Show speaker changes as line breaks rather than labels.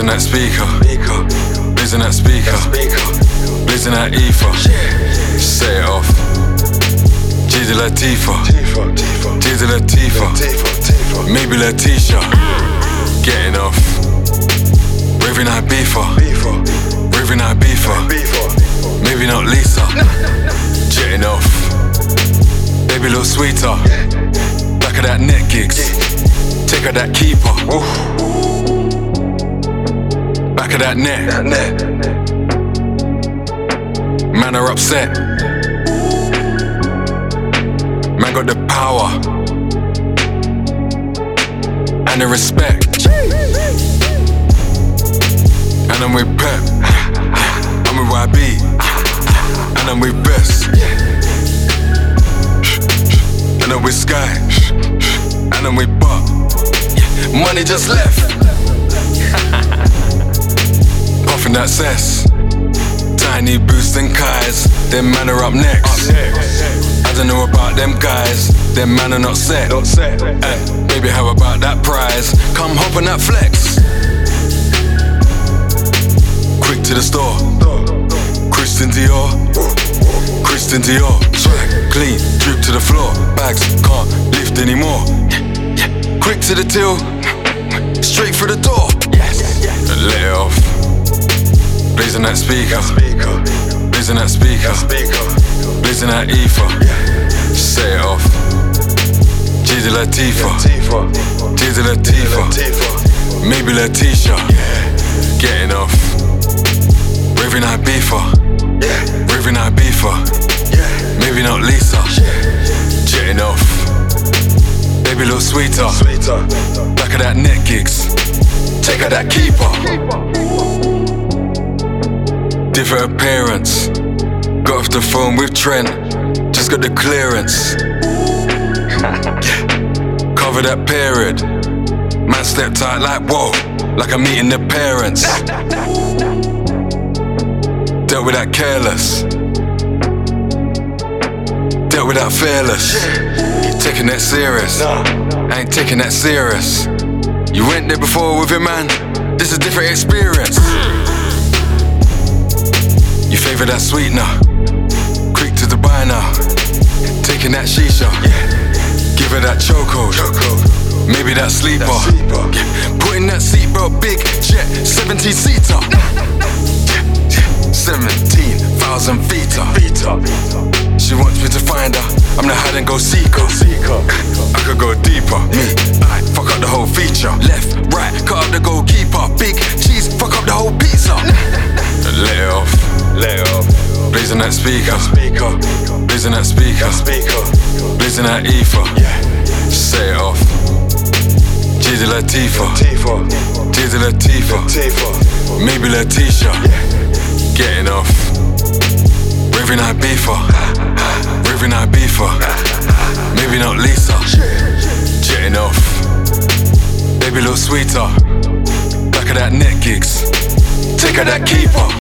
Blazing that speaker, blazing that speaker, blazing that ether. Set it off. Jay-Z Latifah, Jay-Z Latifah, maybe Letitia. Getting off. Raving Ibiza, raving Ibiza, maybe not Lisa. Jetting off. Baby look sweeter. Back of that net gigs. Take her that keeper. Back of that net. Man are upset. Man got the power and the respect. And I'm with Pep, I'm with YB, and I'm with Best. And I'm with Sky, and I'm with Buck. Money just left. Puffin' that cess. Tiny Boost and Kais, them man are up next. I don't know about them guys, them man are not set. Baby, how about that prize? Come hop on that flex. Quick to the store, Christian Dior, Christian Dior. Swag clean, drip to the floor. Bags can't lift anymore. Quick to the till, straight for the door. Let it off. Blazing that speaker, blazing that speaker, blazing that ether. Set it off. Jay-Z Latifah, Jay-Z Latifah, maybe Letitia. Getting off. Raving Ibiza, raving Ibiza, maybe not Lisa. Jetting off. Baby look sweeter. Back of that net gigs. Take her that keeper. Different appearance. Got off the phone with Trent. Just got the clearance. Cover that period. Man stepped out like whoa, like I'm meeting the parents. Dealt with that careless. Dealt with that fearless. You taking that serious? I ain't taking that serious. You went there before with your man. This is a different experience. You favour that sweetener. Quick to the buy now. Taking that shisha. Give her that chokehold. Maybe that sleeper. Putting that seatbelt big jet 17-seater. 17,000 feet. She wants me to find her. I'm the hide and go seeker. I could go deeper. Me, I fuck up the whole feature. Left, right, cut up the goalkeeper. Big cheese, fuck up the whole pizza. Let it off. Blazing that speaker, blazing that speaker, blazing that ether. Set it off. Jay-Z Latifah, Jay-Z Latifah, maybe Letitia. Getting off. Raving Ibiza, raving Ibiza, maybe not Lisa. Jetting off. Baby look sweeter. Back of that net gigs. Take her that keeper.